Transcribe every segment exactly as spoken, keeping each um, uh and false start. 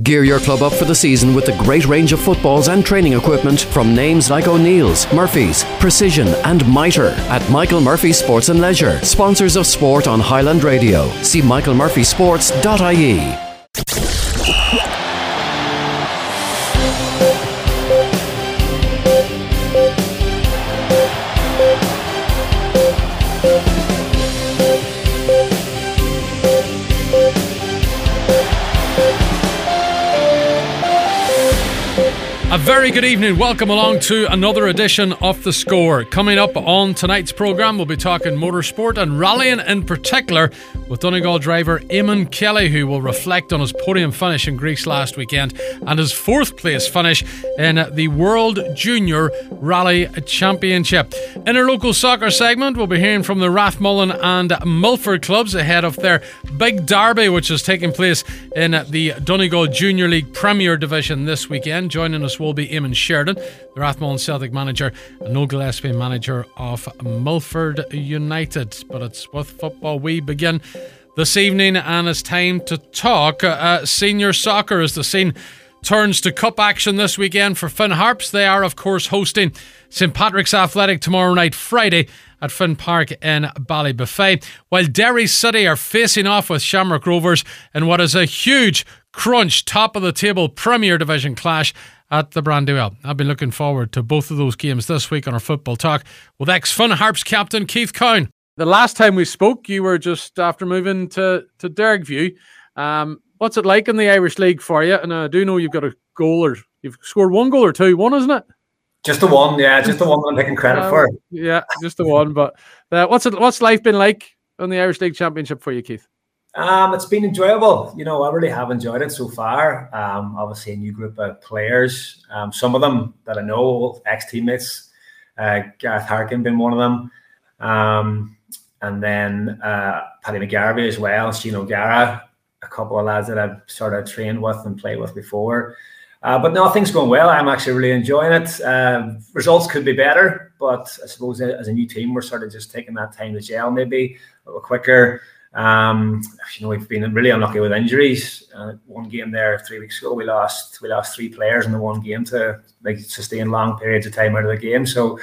Gear your club up for the season with a great range of footballs and training equipment from names like O'Neill's, Murphy's, Precision and Mitre at Michael Murphy Sports and Leisure, sponsors of sport on Highland Radio. See michael murphy sports dot I E. A very good evening. Welcome along to another edition of The Score. Coming up on tonight's programme, we'll be talking motorsport and rallying in particular with Donegal driver Eamon Kelly, who will reflect on his podium finish in Greece last weekend and his fourth place finish in the World Junior Rally Championship. In our local soccer segment, we'll be hearing from the Rathmullen and Milford clubs ahead of their big derby, which is taking place in the Donegal Junior League Premier Division this weekend. Joining us will be Eamon Sheridan, the Rathmullen Celtic manager, and Noel Gillespie, manager of Milford United. But it's with football we begin this evening, and it's time to talk uh, senior soccer as the scene turns to cup action this weekend for Finn Harps. They are, of course, hosting St Patrick's Athletic tomorrow night, Friday, at Finn Park in Ballybuffet, while Derry City are facing off with Shamrock Rovers in what is a huge crunch top of the table Premier Division clash at the Brandywell. I've been looking forward to both of those games this week on our Football Talk with ex-Finn Harps captain Keith Cowan. The last time we spoke, you were just after moving to, to Dergview. Um, what's it like in the Irish League for you? And I do know you've got a goal, or you've scored one goal or two, one, isn't it? Just the one, yeah, just the one that I'm taking credit uh, for. Yeah, just the one. But uh, what's it? What's life been like on the Irish League Championship for you, Keith? Um, it's been enjoyable. You know, I really have enjoyed it so far. Um, obviously, a new group of players. Um, some of them that I know, ex-teammates. Uh, Gareth Harkin been one of them. Um, and then uh, Paddy McGarvey as well. Shane O'Gara, a couple of lads that I've sort of trained with and played with before. Uh, but no, things going well. I'm actually really enjoying it. Uh, results could be better, but I suppose as a new team, we're sort of just taking that time to gel maybe a little quicker. Um, you know, we've been really unlucky with injuries. Uh, one game there three weeks ago, we lost we lost three players in the one game to like sustain long periods of time out of the game. So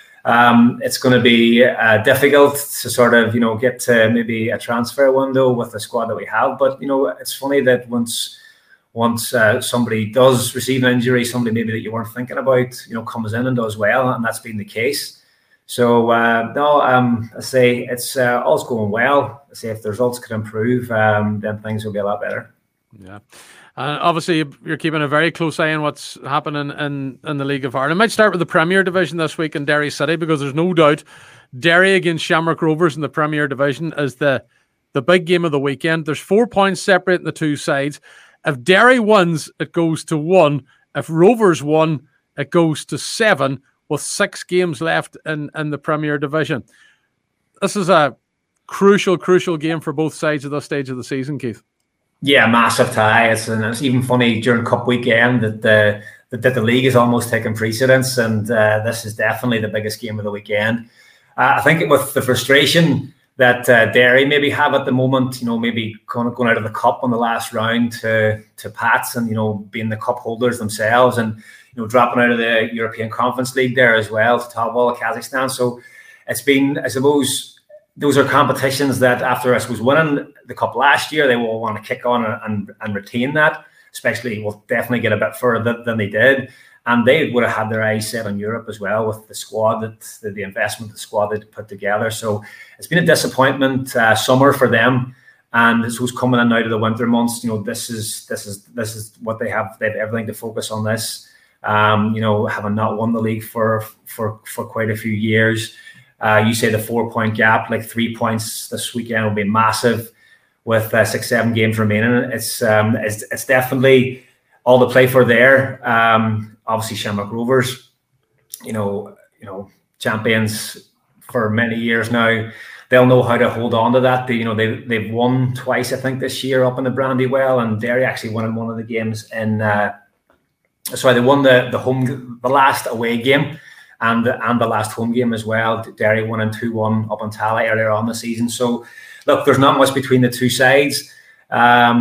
um, it's going to be uh, difficult to sort of, you know, get to maybe a transfer window with the squad that we have. But, you know, it's funny that once once uh, somebody does receive an injury, somebody maybe that you weren't thinking about, you know, comes in and does well, and that's been the case. So, uh, no, um, I say it's uh, all's going well. I say if the results could improve, um, then things will be a lot better. Yeah. Uh, obviously, you're keeping a very close eye on what's happening in, in the League of Ireland. I might start with the Premier Division this week in Derry City, because there's no doubt Derry against Shamrock Rovers in the Premier Division is the, the big game of the weekend. There's four points separating the two sides. If Derry wins, it goes to one. If Rovers won, it goes to seven, with six games left in, in the Premier Division. This is a crucial, crucial game for both sides at this stage of the season, Keith. Yeah, massive tie. It's, and it's even funny during Cup weekend that the that, that the league is almost taking precedence, and uh, this is definitely the biggest game of the weekend. Uh, I think with the frustration that uh, Derry maybe have at the moment, you know, maybe kind of going out of the cup on the last round to to Pats, and, you know, being the cup holders themselves, and, you know, dropping out of the European Conference League there as well to Tallinn, Kazakhstan. So it's been, I suppose, those are competitions that after I suppose winning the cup last year, they will want to kick on and, and, and retain that, especially will definitely get a bit further than they did. And they would have had their eyes set on Europe as well with the squad, that the, the investment, the squad they'd put together. So it's been a disappointment uh, summer for them. And this was coming in out of the winter months. You know, this is this is this is what they have. They have everything to focus on this. Um, you know, having not won the league for for for quite a few years. Uh, you say the four point gap, like three points this weekend will be massive with uh, six, seven games remaining. It's um, it's, it's definitely all to play for there. Um, obviously, Shamrock Rovers, you know, you know, champions for many years now. They'll know how to hold on to that. They, you know, they they've won twice, I think, this year up in the Brandywell, and Derry actually won in one of the games in. Uh, sorry, they won the the home, the last away game, and and the last home game as well. Derry won in two one up in Tala earlier on the season. So, look, there's not much between the two sides. Um,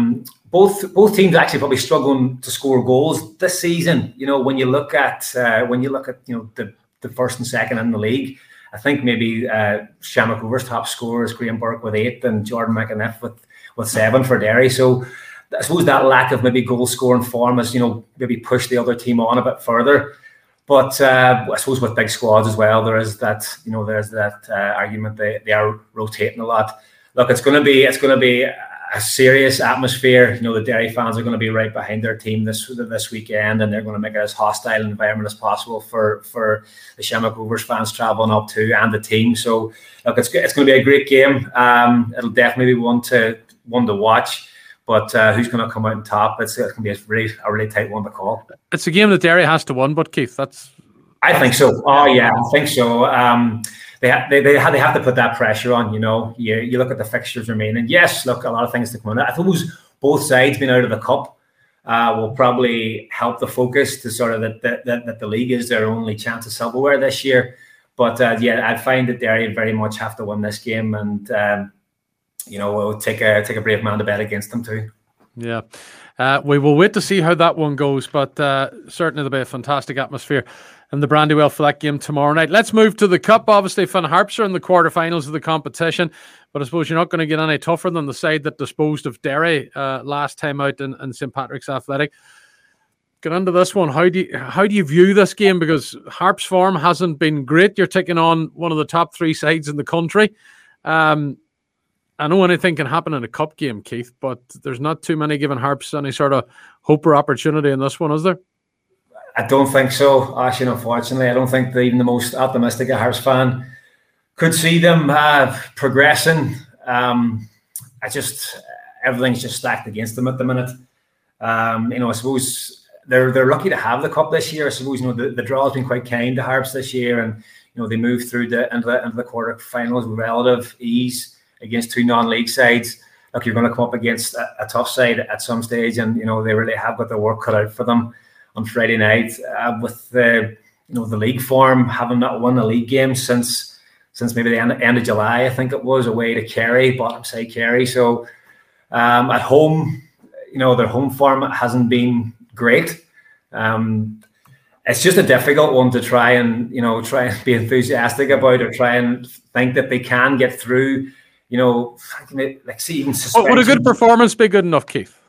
both both teams actually probably struggling to score goals this season. You know, when you look at uh, when you look at you know the the first and second in the league, I think maybe uh, Shamrock Rovers' top scorer is Graham Burke with eight and Jordan McAniff with with seven for Derry. So I suppose that lack of maybe goal scoring form has you know maybe pushed the other team on a bit further. But uh, I suppose with big squads as well, there is that you know there's that uh, argument they they are rotating a lot. Look, it's going to be it's going to be a serious atmosphere. You know, the Derry fans are going to be right behind their team this this weekend, and they're going to make it as hostile an environment as possible for for the Shamrock Rovers fans travelling up to and the team. So, look, it's it's going to be a great game. Um, it'll definitely be one to one to watch. But uh, who's going to come out on top? It's, it's going to be a really, a really tight one to call. It's a game that Derry has to win, but Keith, that's... I think so. Oh, yeah, I think so. Um, they, ha- they, they, have, they have to put that pressure on, you know. You, you look at the fixtures remaining. Yes, look, a lot of things to come on. I suppose both sides being out of the cup uh, will probably help the focus to sort of that, that, that, that the league is their only chance of silverware this year. But, uh, yeah, I find that Derry very much have to win this game, and... Um, you know, we'll take a take a brave man to bet against them too. Yeah, uh, we will wait to see how that one goes, but uh, certainly there'll be a fantastic atmosphere in the Brandywell for that game tomorrow night. Let's move to the Cup. Obviously, Finn Harps are in the quarterfinals of the competition, but I suppose you're not going to get any tougher than the side that disposed of Derry uh, last time out in, in Saint Patrick's Athletic. Get into this one. How do you how do you view this game? Because Harps' form hasn't been great. You're taking on one of the top three sides in the country. Um, I know anything can happen in a cup game, Keith, but there's not too many giving Harps any sort of hope or opportunity in this one, is there? I don't think so, Ashley, unfortunately. I don't think that even the most optimistic Harps fan could see them uh, progressing. Um, I just, everything's just stacked against them at the minute. Um, you know, I suppose they're they're lucky to have the cup this year. I suppose, you know, the, the draw has been quite kind to Harps this year, and, you know, they moved through the, into the, into the quarterfinals with relative ease against two non-league sides. Look, you're going to come up against a, a tough side at some stage, and you know they really have got their work cut out for them on Friday night. Uh, with the you know the league form, having not won a league game since since maybe the end, end of July, I think it was, away to Kerry, bottom side Kerry. So um, at home, you know their home form hasn't been great. Um, it's just a difficult one to try and you know try and be enthusiastic about, or try and think that they can get through. You know, like see even suspension. Would a good performance be good enough, Keith?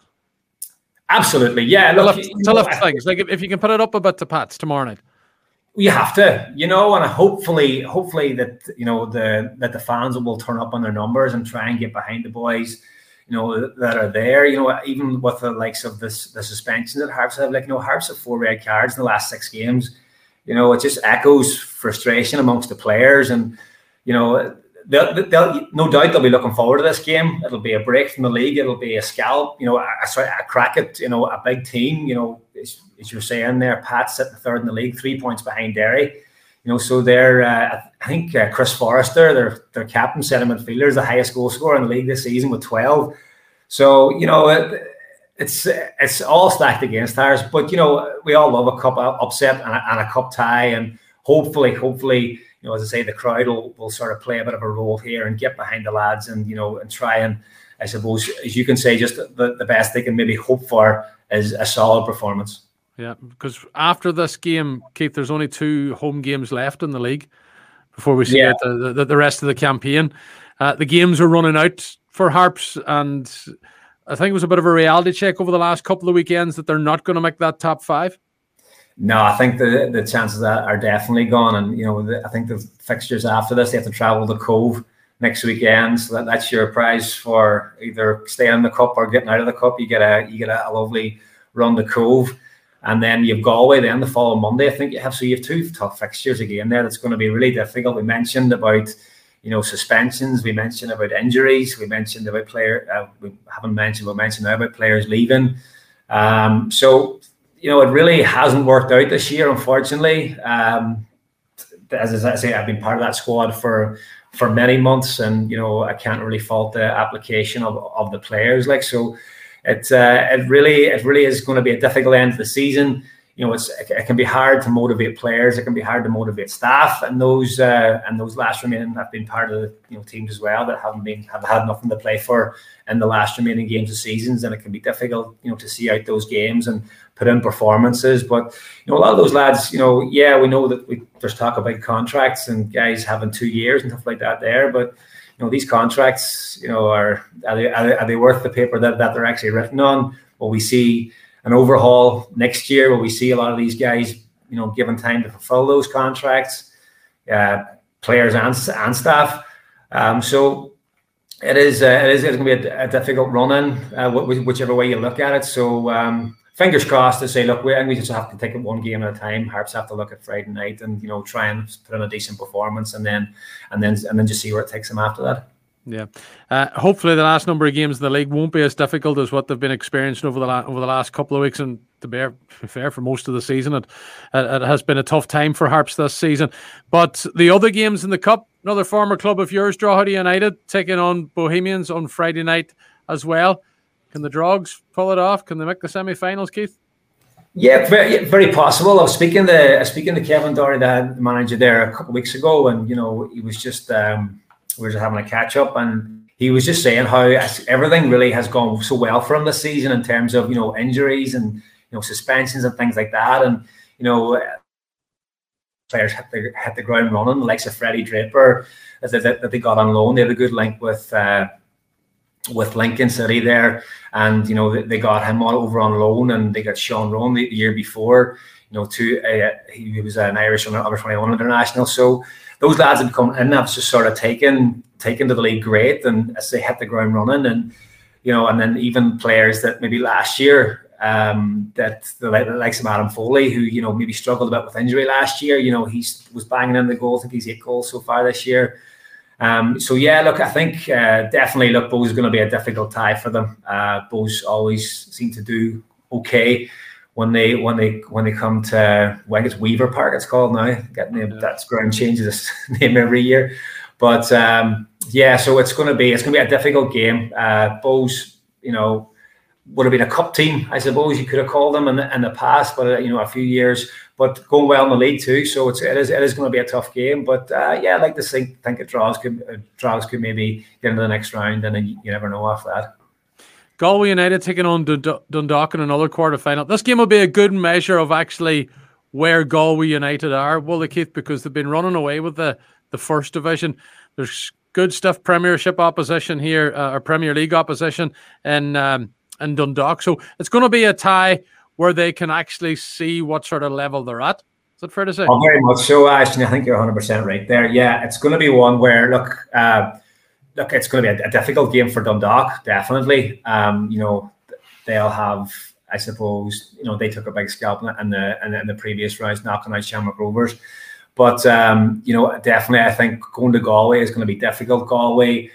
Absolutely, yeah. Look, to lift, to lift things, like if, if you can put it up a bit to Pats tomorrow night, you have to, you know, and hopefully, hopefully that you know the that the fans will turn up on their numbers and try and get behind the boys, you know, that are there. You know, even with the likes of this the suspension that Harps have, like you know, Harps have four red cards in the last six games. You know, it just echoes frustration amongst the players, and you know. They'll, they'll, no doubt they'll be looking forward to this game. It'll be a break from the league. It'll be a scalp, you know, a, a crack at, you know, a big team. You know, as, as you're saying there, Pat's sitting third in the league, three points behind Derry. You know, so they're, uh, I think uh, Chris Forrester, their their captain, centre midfielder, is the highest goal scorer in the league this season with twelve. So, you know, it, it's it's all stacked against ours. But, you know, we all love a cup upset and a, and a cup tie. And hopefully, hopefully, you know, as I say, the crowd will, will sort of play a bit of a role here and get behind the lads and, you know, and try and, I suppose, as you can say, just the, the best they can maybe hope for is a solid performance. Yeah, because after this game, Keith, there's only two home games left in the league before we see yeah. the, the, the rest of the campaign. Uh, the games are running out for Harps, and I think it was a bit of a reality check over the last couple of weekends that they're not going to make that top five. No, I think the the chances are definitely gone, and you know the, I think the fixtures after this, they have to travel to Cove next weekend, so that, that's your prize for either staying in the cup or getting out of the cup. You get a you get a, a lovely run to Cove, and then you've Galway then the following Monday. I think you have so you have two tough fixtures again there. That's going to be really difficult. We mentioned about you know suspensions, we mentioned about injuries, we mentioned about player. Uh, we haven't mentioned we mentioned now about players leaving. Um, so. You know, it really hasn't worked out this year, unfortunately. Um, as I say, I've been part of that squad for for many months, and you know, I can't really fault the application of, of the players. Like, so, it uh, it really it really is going to be a difficult end to the season. you know, it's it can be hard to motivate players. It can be hard to motivate staff, and those uh, and those last remaining have been part of the you know teams as well that haven't been have had nothing to play for in the last remaining games of seasons, and it can be difficult, you know, to see out those games and put in performances. But you know, a lot of those lads, you know, yeah, we know that we there's talk about contracts and guys having two years and stuff like that there, but you know, these contracts, you know, are are they, are they worth the paper that, that they're actually written on? Will we see an overhaul next year? Will we see a lot of these guys, you know, given time to fulfill those contracts, uh, players and, and staff? Um, so it is, uh, it is, it's going to be a, a difficult run-in, uh, whichever way you look at it. So um, fingers crossed to say, look, we, and we just have to take it one game at a time. Harps have to look at Friday night and, you know, try and put in a decent performance, and then, and then, and then just see where it takes them after that. Yeah, uh, hopefully the last number of games in the league won't be as difficult as what they've been experiencing over the la- over the last couple of weeks. And to be fair, for most of the season, it, it has been a tough time for Harps this season. But the other games in the Cup, another former club of yours, Drogheda United, taking on Bohemians on Friday night as well. Can the Drogs pull it off? Can they make the semi-finals, Keith? Yeah, very, very possible. I was speaking to I was speaking to Kevin Dory, the manager there, a couple of weeks ago, and you know he was just. Um, we were just having a catch up, and he was just saying how everything really has gone so well for him this season in terms of, you know, injuries and, you know, suspensions and things like that. And, you know, players hit the, hit the ground running, the likes of Freddie Draper that, that, that they got on loan. They had a good link with, uh, with Lincoln City there. And, you know, they, they got him all over on loan, and they got Sean Rowan the, the year before, you know, to, uh, he, he was an Irish under twenty-one international. So, those lads have come in, have just sort of taken taken to the league great, and as they hit the ground running, and you know, and then even players that maybe last year, um, that the, the likes of Adam Foley, who you know maybe struggled a bit with injury last year, you know, he was banging in the goals. I think he's eight goals so far this year. Um, so yeah, look, I think uh, definitely, look, Bows is going to be a difficult tie for them. Uh, Bows always seem to do okay when they when they when they come to, well, I think it's Weaver Park it's called now. Getting named, yeah. That's ground changes its name every year, but um, yeah, so it's going to be it's going to be a difficult game. Uh, Bows, you know, would have been a cup team, I suppose you could have called them in the, in the past, but uh, you know, a few years, but going well in the league too. So it's it is it is going to be a tough game, but uh, yeah, I'd like to think think it draws could uh, draws could maybe get into the next round, and then you, you never know after that. Galway United taking on Dund- Dundalk in another quarter-final. This game will be a good measure of actually where Galway United are, will they, Keith? Because they've been running away with the, the first division. There's good stuff, Premiership opposition here, uh, or Premier League opposition in, um, in Dundalk. So it's going to be a tie where they can actually see what sort of level they're at. Is that fair to say? Oh, very much so, Ashton. I think you're one hundred percent right there. Yeah, it's going to be one where, look... Uh, Look, it's going to be a, a difficult game for Dundalk, definitely. Um, you know, they'll have, I suppose, you know, they took a big scalp in the in the, in the previous rounds, knocking out Shamrock Rovers. But, um, you know, definitely I think going to Galway is going to be difficult. Galway,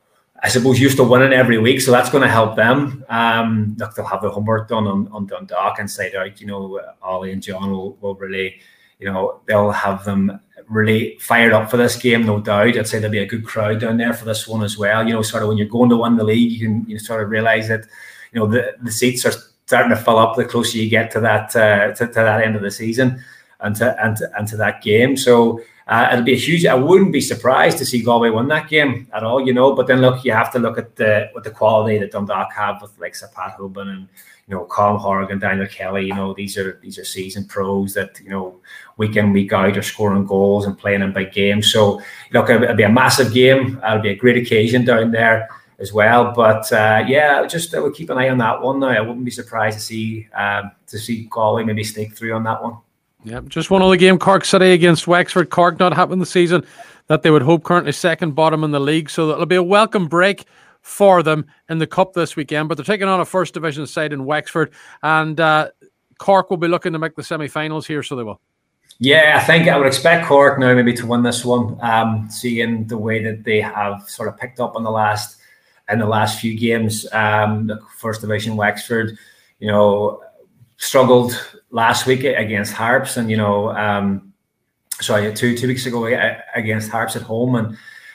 I suppose, used to winning every week, so that's going to help them. Um, look, they'll have the homework done on, on Dundalk inside out. You know, Ollie and John will, will really, you know, they'll have them really fired up for this game, no doubt. I'd say there'll be a good crowd down there for this one as well. You know, sort of when you're going to win the league, you can you sort of realise that, you know, the, the seats are starting to fill up the closer you get to that uh, to, to that end of the season and to and to, and to that game. So uh, it'll be a huge. I wouldn't be surprised to see Galway win that game at all. You know, but then look, you have to look at the with the quality that Dundalk have with like Pat Hoban and, you know, Colm Horgan, Daniel Kelly. You know, these are these are seasoned pros that, you know, week in, week out are scoring goals and playing in big games. So, look, it'll be a massive game. It'll be a great occasion down there as well. But uh, yeah, just I would keep an eye on that one now. I wouldn't be surprised to see um, to see Galway maybe sneak through on that one. Yeah, just one other game, Cork City against Wexford. Cork not happening this season that they would hope, currently second bottom in the league. So it'll be a welcome break for them in the Cup this weekend. But they're taking on a first division side in Wexford, and uh, Cork will be looking to make the semi-finals here, so they will. Yeah, I think I would expect Cork now maybe to win this one, um, seeing the way that they have sort of picked up in the last in the last few games. Um, the first division Wexford, you know, struggled last week against Harps, and you know, um, sorry, two two weeks ago against Harps at home, and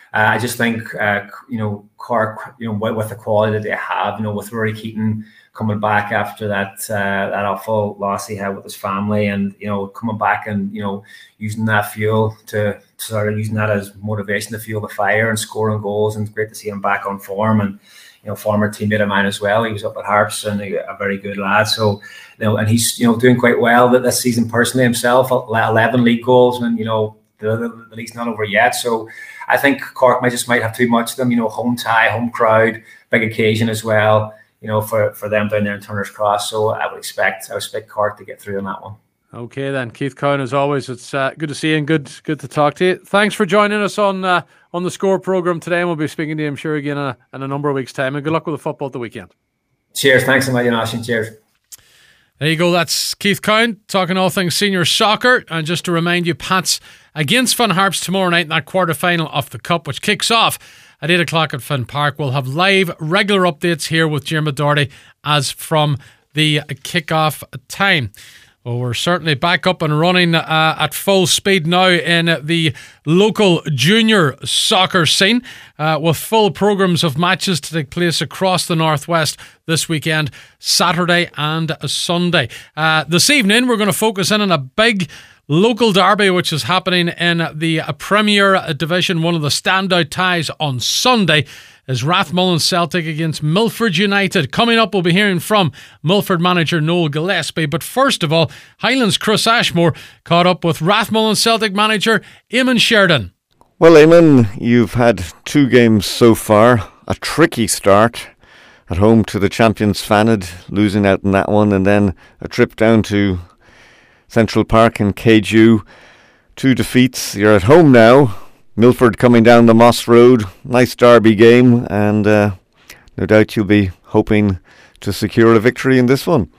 Uh, I just think, uh, you know, Cork, you know, with, with the quality that they have, you know, with Rory Keaton coming back after that uh, that awful loss he had with his family, and, you know, coming back and, you know, using that fuel to, to sort of using that as motivation to fuel the fire and scoring goals. And it's great to see him back on form. And, you know, former teammate of mine as well. He was up at Harps and a, a very good lad. So, you know, and he's, you know, doing quite well this season personally himself. eleven league goals, and, you know, the, the, the league's not over yet. So I think Cork might just might have too much of them. You know, home tie, home crowd, big occasion as well. You know, for, for them down there in Turner's Cross. So I would expect I would expect Cork to get through on that one. Okay then, Keith Cowan, as always, it's uh, good to see you and good good to talk to you. Thanks for joining us on uh, on the Score programme today, and we'll be speaking to you, I'm sure, again in a, in a number of weeks' time. And good luck with the football at the weekend. Cheers, thanks a million, Ashton. Cheers. There you go, that's Keith Cowan talking all things senior soccer. And just to remind you, Pats against Finn Harps tomorrow night in that quarter-final of the Cup, which kicks off at eight o'clock at Finn Park. We'll have live, regular updates here with Jim Doherty as from the kick-off time. Well, we're certainly back up and running uh, at full speed now in the local junior soccer scene uh, with full programmes of matches to take place across the Northwest this weekend, Saturday and Sunday. Uh, this evening, we're going to focus in on a big local derby which is happening in the Premier Division. One of the standout ties on Sunday is Rathmullen Celtic against Milford United. Coming up, we'll be hearing from Milford manager Noel Gillespie. But first of all, Highlands Chris Ashmore caught up with Rathmullen Celtic manager Eamon Sheridan. Well, Eamon, you've had two games so far. A tricky start at home to the champions Fanad, losing out in that one, and then a trip down to Central Park in K G U. Two defeats. You're at home now. Milford coming down the Moss Road. Nice derby game, and uh, no doubt you'll be hoping to secure a victory in this one.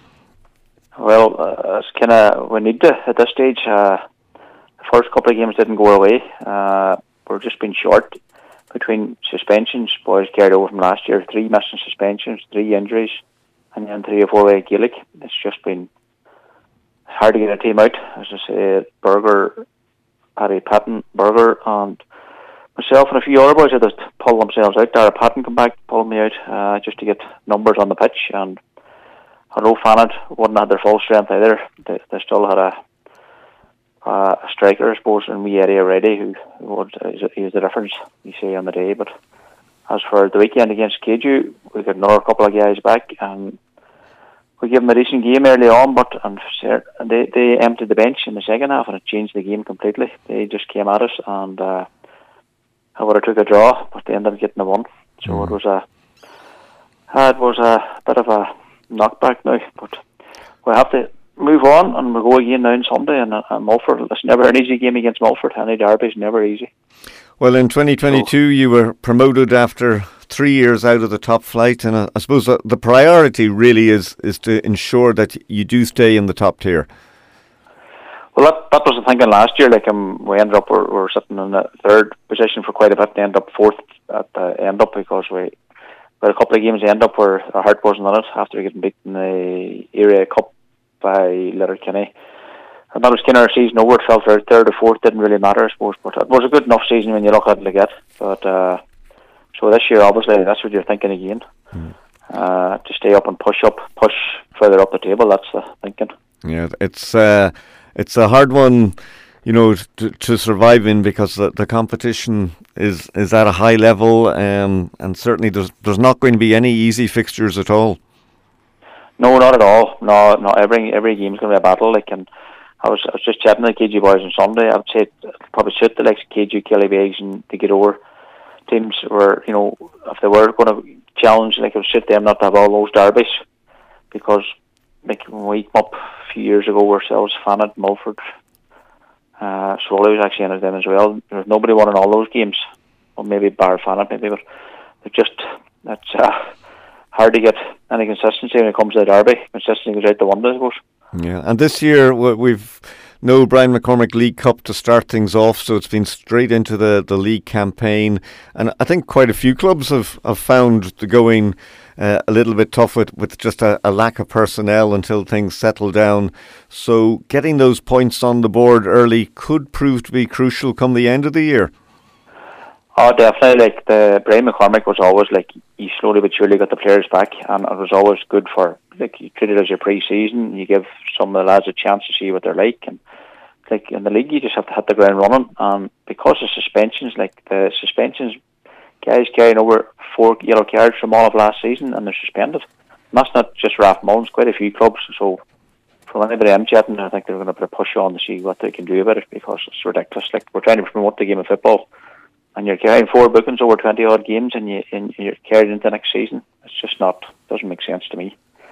Well, uh, it's kind of we need to at this stage. Uh, the first couple of games didn't go our way. Uh, we're just been short between suspensions. Boys carried over from last year. Three missing suspensions, three injuries, and then three or four away Gaelic. It's just been hard to get a team out. As I say, Berger, Paddy Patton, Berger, and myself and a few other boys had to pull themselves out. Dara Patton come back, pulled me out uh, just to get numbers on the pitch. And I know Fanad wouldn't have their full strength either. They, they still had a, uh, a striker, I suppose, in me area already, who, who would, he was the difference, you say, on the day. But as for the weekend against K G U, we got another couple of guys back, and we gave them a decent game early on, but and they, they emptied the bench in the second half, and it changed the game completely. They just came at us, and uh, I would have took a draw, but they ended up getting a one. So mm. it was a uh, it was a bit of a knockback now, but we have to move on, and we'll go again now on Sunday. And, and Mulford, it's never an easy game against Mulford. Any derby is never easy. Well, in twenty twenty-two, so, you were promoted after three years out of the top flight, and uh, I suppose the, the priority really is is to ensure that you do stay in the top tier. Well, that, that was the thinking last year. Like um, we ended up, we're, we're sitting in the third position for quite a bit. They ended up fourth at the end up because we, we had a couple of games end up where our heart wasn't on it after getting beaten in the Area Cup by Letterkenny. And that was kind of our season over. It felt third, third or fourth didn't really matter, I suppose. But it was a good enough season when you look at it like that. But uh, so this year, obviously, that's what you're thinking again. Mm. Uh, to stay up and push up, push further up the table. That's the thinking. Yeah, it's uh, it's a hard one, you know, to, to survive in because the, the competition is, is at a high level, um, and certainly there's there's not going to be any easy fixtures at all. No, not at all. No, no. Every every game's going to be a battle. Like, and I was I was just chatting to the K G U boys on Sunday. I would say it probably suit the likes of K G U, Killybegs, and the Get Over teams were, you know, if they were going to challenge, like it would suit them not to have all those derbies, because like when we came up a few years ago ourselves, Fanad, Mulford, uh, Swallow was actually in them as well. There was nobody won in all those games, or maybe bar Fanad maybe, but it just it's uh, hard to get any consistency when it comes to the derby. Consistency goes out the window, I suppose. Yeah, and this year we've no Brian McCormick League Cup to start things off, so it's been straight into the, the league campaign. And I think quite a few clubs have, have found the going uh, a little bit tough with, with just a, a lack of personnel until things settle down. So getting those points on the board early could prove to be crucial come the end of the year. Oh, definitely. Like the Brian McCormick was always like he slowly but surely got the players back, and it was always good for like you treat it as your pre-season. You give some of the lads a chance to see what they're like, and like in the league, you just have to hit the ground running. Um, because of suspensions, like the suspensions, guys carrying over four yellow cards from all of last season, and they're suspended. And that's not just Rathmullen, quite a few clubs. So from anybody I'm chatting, I think they're going to put a push on to see what they can do about it, because it's ridiculous. Like we're trying to promote the game of football, and you're carrying four bookings over twenty odd games, and you and you're carried into next season. It's just not doesn't make sense to me.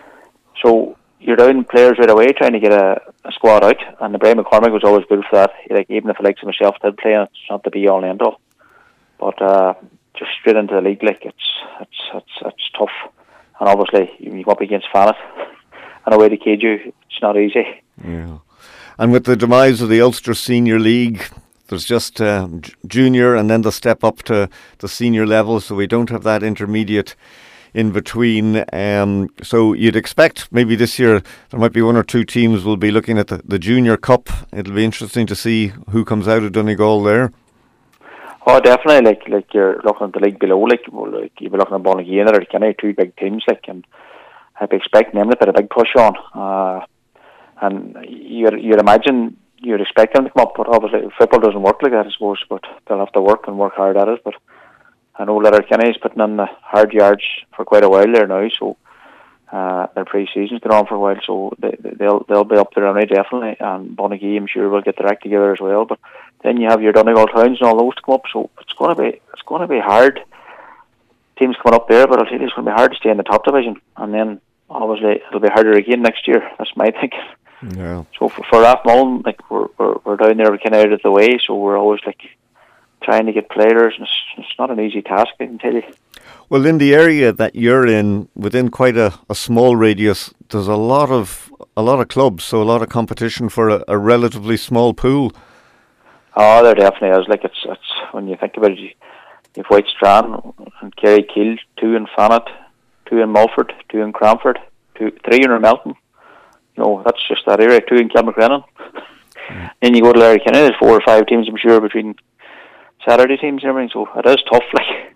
So you're down players right away trying to get a, a squad out, and the Brian McCormick was always good for that. Like even if the likes of myself did play, it's not the be all and end all. But uh, just straight into the league, like it's it's it's it's tough, and obviously you go up against Fanet and away to cage you, it's not easy. Yeah, and with the demise of the Ulster Senior League, there's just uh, j- junior and then the step up to the senior level, so we don't have that intermediate in between. Um, so you'd expect maybe this year there might be one or two teams will be looking at the, the Junior Cup. It'll be interesting to see who comes out of Donegal there. Oh, definitely. Like like you're looking at the league below, like, well, like you'll be looking at Bonagina or Kenny, two big teams, like, and I'd be expecting them to put a big push on. Uh, and you'd, you'd imagine you'd expect them to come up, but obviously football doesn't work like that, I suppose. But they'll have to work and work hard at it. But I know Letterkenny is putting in the hard yards for quite a while there now, so uh, their pre-season's been on for a while, so they, they'll they'll be up there now definitely. And Bonaghy, I'm sure, will get their act together as well. But then you have your Donegal Towns and all those to come up, so it's going to be it's going to be hard. Teams coming up there, but I'll tell you, it's going to be hard to stay in the top division, and then obviously it'll be harder again next year. That's my thinking. Yeah. So for, for Rathmullen, like we're, we're we're down there, we're kind of out of the way, so we're always like trying to get players, and it's, it's not an easy task, I can tell you. Well, in the area that you're in, within quite a, a small radius, there's a lot of a lot of clubs, so a lot of competition for a, a relatively small pool. Oh, there definitely is. Like it's it's when you think about it, you, you have White Strand and Kerrykill, two in Fanet, two in Mulford, two in Cranford, two three in Melton. You know, that's just that area. Two in Kilmacrennan. Mm. Then you go to Letterkenny, there's four or five teams, I'm sure, between Saturday teams and everything, so it is tough, like.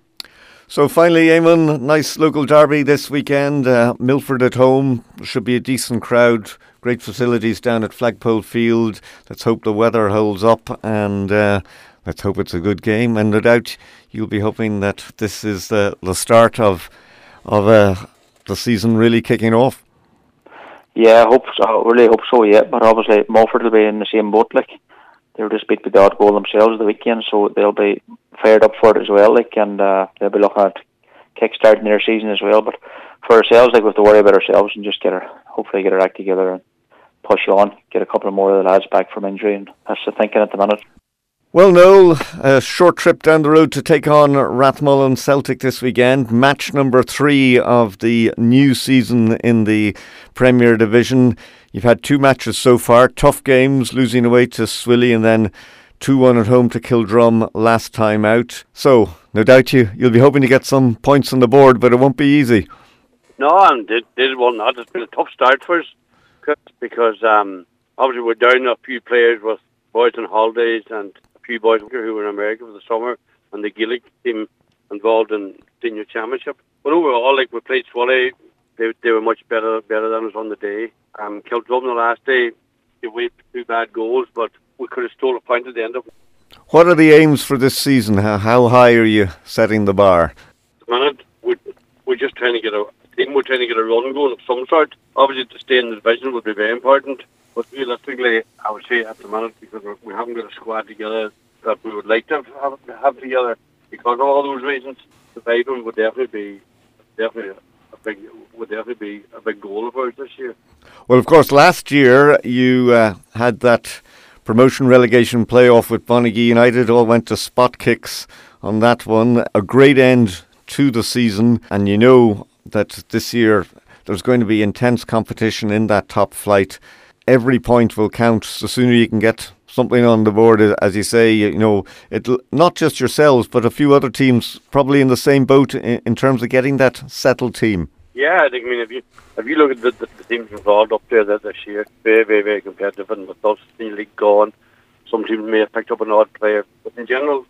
So finally, Eamon, nice local derby this weekend. Uh, Milford at home, should be a decent crowd. Great facilities down at Flagpole Field. Let's hope the weather holds up, and uh, let's hope it's a good game. And no doubt you'll be hoping that this is the, the start of of uh, the season really kicking off. Yeah, I hope so. I really hope so, yeah. But obviously Mulford will be in the same boat, like. They were just beat by the odd goal themselves the weekend, so they'll be fired up for it as well, like, and uh, they'll be looking at kick-starting their season as well. But for ourselves, like, we have to worry about ourselves and just get our, hopefully get our act together and push on, get a couple more of the lads back from injury, and that's the thinking at the minute. Well, Noel, a short trip down the road to take on Rathmullen Celtic this weekend. Match number three of the new season in the Premier Division. You've had two matches so far, tough games, losing away to Swilly and then two one at home to Kildrum last time out. So, no doubt you, you'll be hoping to get some points on the board, but it won't be easy. No, and it, it will not. It's been a tough start for us, Chris, because um, obviously we're down a few players with boys on holidays and a few boys who were in America for the summer, and the Gaelic team involved in senior championship. But overall, like, we played Swilly, they, they were much better better than us on the day. Um, Kildrum the last day, they waited two bad goals, but we could have stole a point at the end of it. What are the aims for this season? How, how high are you setting the bar? At the minute, we're, we're just trying to get a team, we're trying to get a run going of some sort. Obviously, to stay in the division would be very important, but realistically, I would say at the minute, because we haven't got a squad together that we would like to have, have together, because of all those reasons, surviving would definitely be definitely a big would definitely be a big goal of ours this year. Well, of course, last year you uh, had that promotion relegation playoff with Bonaghy United. All went to spot kicks on that one. A great end to the season, and you know that this year there's going to be intense competition in that top flight. Every point will count. The sooner you can get something on the board, as you say, you know, it not just yourselves, but a few other teams probably in the same boat in, in terms of getting that settled team. Yeah, I think, I mean, if you if you look at the, the, the teams involved up there this year, very, very, very competitive, and with us in the league gone, some teams may have picked up an odd player, but in general,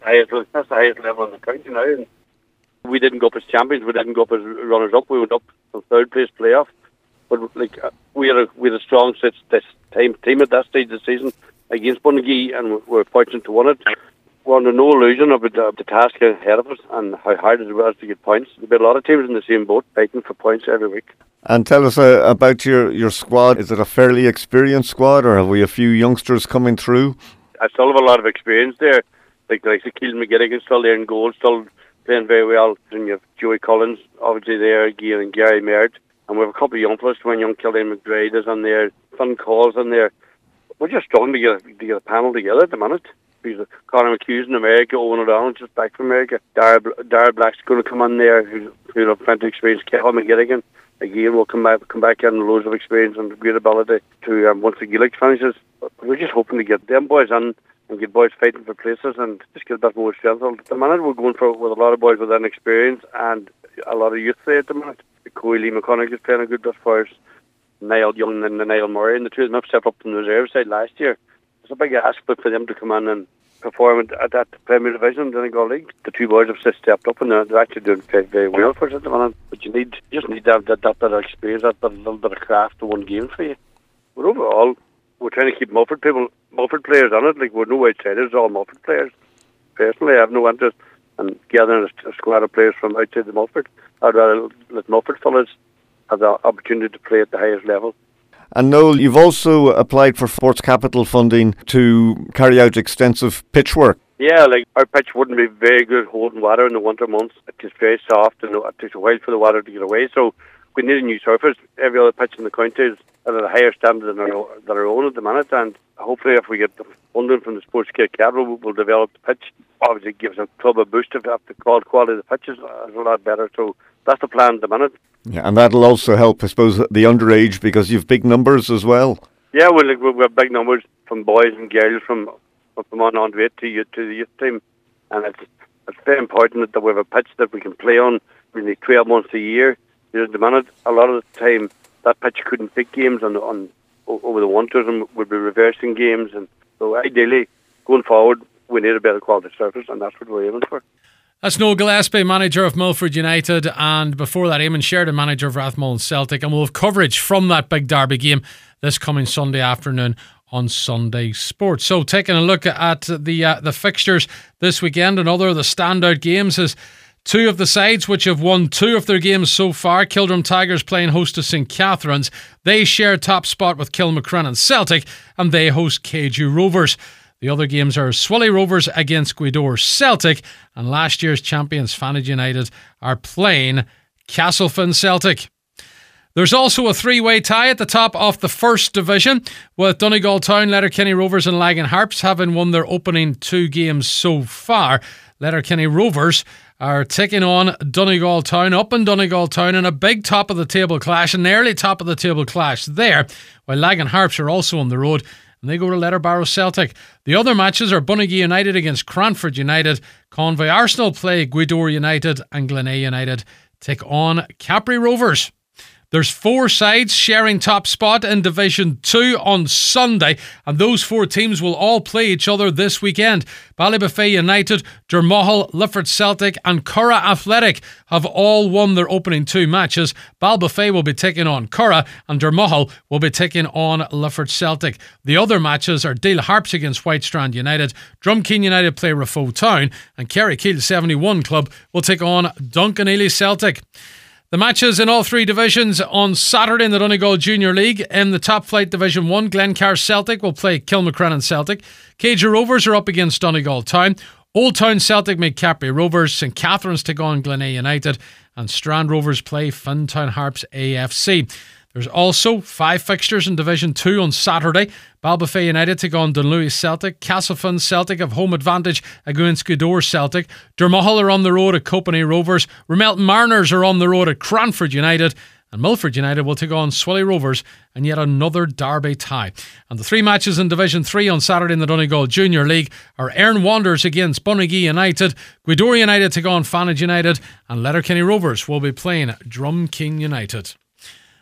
highest, that's the highest level in the county now. And we didn't go up as champions. We didn't go up as runners-up. We went up from third place playoff. But like we had a we had a strong this, this time team at that stage of the season against Bunagee, and we were fortunate to win it. We're under no illusion of the, of the task ahead of us and how hard it was to get points. There'll be a lot of teams in the same boat fighting for points every week. And tell us uh, about your, your squad. Is it a fairly experienced squad, or have we a few youngsters coming through? I still have a lot of experience there. Like like Keelan McGilligan still there in goal, still playing very well. And you have Joey Collins obviously there, Gail and Gary Merritt. And we have a couple of young fellas, one young Kildare McBride is on there, Finn Calls on there. We're just struggling to get, to get a panel together at the minute. Because Conor McHugh's in America, Owen O'Donnell's just back from America. Dara, Dara Black's going to come on there, who's who have plenty of experience. Kevin McGilligan, again, will come back come back in with loads of experience and great ability to, um, once the Gaelic finishes. But we're just hoping to get them boys in and get boys fighting for places and just get a bit more strength. At the minute, we're going for with a lot of boys with experience and a lot of youth there at the minute. Corey Lee McConaughey is playing a good bit for us. Niall Young and Niall Murray, and the two of them have stepped up from the reserve side last year. It's a big ask for them to come in and perform at that Premier Division, Donegal League. The two boys have stepped up and they're, they're actually doing very, very well for us at the moment. But you need you just need that, that, that bit of experience, that bit, little bit of craft to win games for you. But overall, we're trying to keep Mulford people, Mulford players on it. Like, we're no outsiders, all Mulford players. Personally, I have no interest in gathering a, a squad of players from outside the Mulford. I'd rather let Mulford fellas have the opportunity to play at the highest level. And Noel, you've also applied for Sports Capital funding to carry out extensive pitch work. Yeah, like our pitch wouldn't be very good holding water in the winter months. It's very soft and it takes a while for the water to get away. So we need a new surface. Every other pitch in the county is at a higher standard than our, than our own at the minute. And hopefully if we get the funding from the Sports Capital, we'll develop the pitch. Obviously it gives a club a boost if the quality of the pitch is a lot better. So that's the plan at the minute. Yeah, and that'll also help, I suppose, the underage, because you've big numbers as well. Yeah, well, like, we have big numbers from boys and girls from from on on to to, youth, to the youth team, and it's it's very important that we have a pitch that we can play on really twelve months a year. You know, at the minute, a lot of the time that pitch couldn't pick games on on over the winters and would be reversing games, and so ideally going forward we need a better quality surface, and that's what we're aiming for. That's Noel Gillespie, manager of Milford United, and before that Eamon Sheridan, manager of Rathmullen Celtic, and we'll have coverage from that big derby game this coming Sunday afternoon on Sunday Sports. So taking a look at the uh, the fixtures this weekend, another of the standout games is two of the sides which have won two of their games so far. Kildrum Tigers playing host to St Catharines. They share top spot with Kilmacrennan Celtic, and they host K G Rovers. The other games are Swilly Rovers against Gweedore Celtic, and last year's champions Fanage United are playing Castlefin Celtic. There's also a three-way tie at the top of the first division, with Donegal Town, Letterkenny Rovers and Lagan Harps having won their opening two games so far. Letterkenny Rovers are taking on Donegal Town, up in Donegal Town, in a big top-of-the-table clash, an early top-of-the-table clash there, while Lagan Harps are also on the road, and they go to Letterbarrow Celtic. The other matches are Bunagee United against Cranford United, Convoy Arsenal play Gweedore United, and Glenay United take on Capri Rovers. There's four sides sharing top spot in Division two on Sunday, and those four teams will all play each other this weekend. Ballybuffet United, Dermahal, Lifford Celtic and Curra Athletic have all won their opening two matches. Ballybuffet will be taking on Curra and Dermahal will be taking on Lifford Celtic. The other matches are Deal Harps against Whitestrand United, Drumkeen United play Rafo Town, and Kerrykiel seventy-one Club will take on Duncanely Celtic. The matches in all three divisions on Saturday in the Donegal Junior League. In the top flight Division one, Glencar Celtic will play Kilmacrennan Celtic. K G Rovers are up against Donegal Town. Old Town Celtic make Capri Rovers. St Catharines take on Glenay United. And Strand Rovers play Fintown Harps A F C. There's also five fixtures in Division two on Saturday. Ballybuffet United take on Dunlewy Celtic. Castlefin Celtic have home advantage against Gweedore Celtic. Dermahal are on the road at Copenhagen Rovers. Ramelton Mariners are on the road at Cranford United. And Milford United will take on Swilly Rovers and yet another derby tie. And the three matches in Division three on Saturday in the Donegal Junior League are Erin Wanderers against Bunagee United. Gweedore United take on Fanage United. And Letterkenny Rovers will be playing Drumkeen United.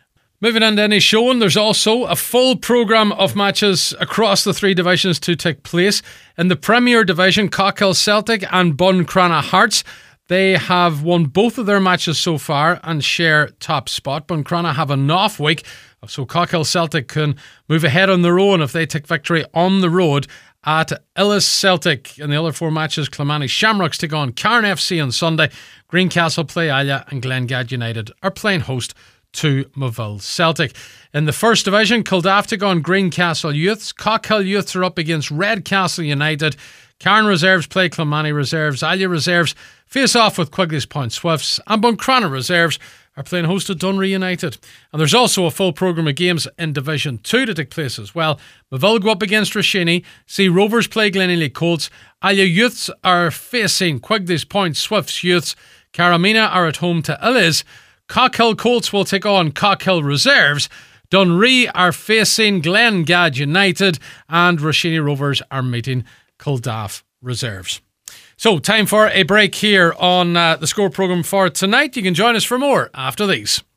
Moving on to any showing, there's also a full programme of matches across the three divisions to take place. In the Premier Division, Cockhill Celtic and Buncrana Hearts, they have won both of their matches so far and share top spot. Buncrana have an off week, so Cockhill Celtic can move ahead on their own if they take victory on the road at Illes Celtic. In the other four matches, Kilmany Shamrocks take on Cairn F C on Sunday. Greencastle play Alya, and Glengad United are playing host to Moville Celtic. In the First Division, Kildare take on Greencastle Youths. Cockhill Youths are up against Redcastle United. Cairn Reserves play Kilmany Reserves. Alya Reserves face off with Quigley's Point Swifts. And Buncrana Reserves are playing host to Dunry United. And there's also a full programme of games in Division two to take place as well. Moville go up against Roshini. C Rovers play Glenealy Colts. Alya Youths are facing Quigley's Point Swifts Youths. Carramina are at home to Illes. Cockhill Colts will take on Cockhill Reserves. Dunree are facing Glengad United, and Roshini Rovers are meeting Kildare Reserves. So, time for a break here on uh, the Score programme for tonight. You can join us for more after these.